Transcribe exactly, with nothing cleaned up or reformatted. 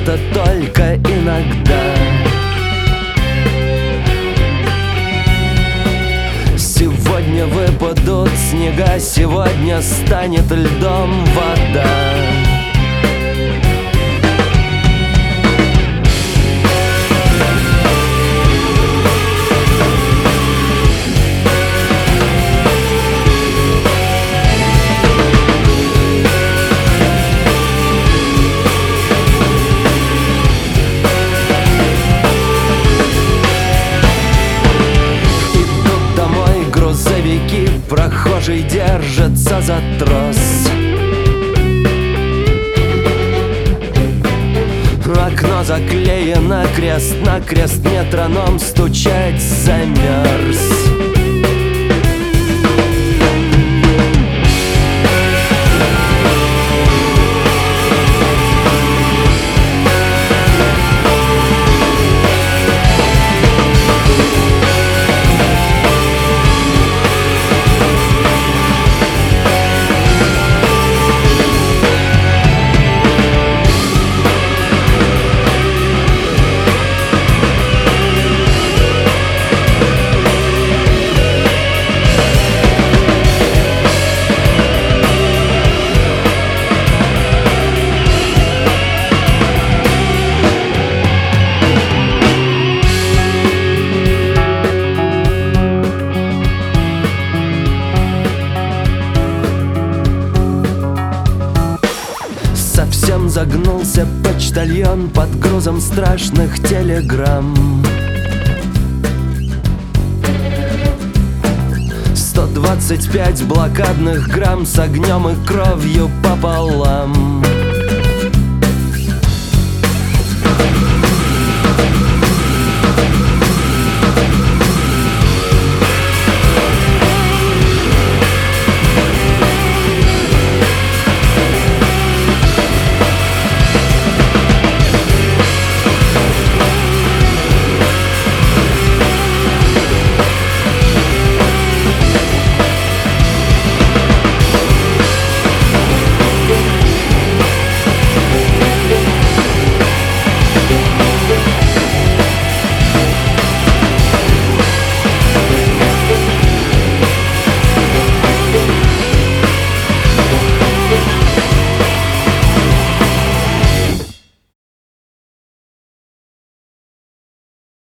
это только иногда. Сегодня выпадут снега, сегодня станет льдом вода. Прохожий держится за трос. Окно заклеено, крест на крест, метроном стучать замерз. Совсем загнулся почтальон под грузом страшных телеграмм. Сто двадцать пять блокадных грамм с огнем и кровью пополам.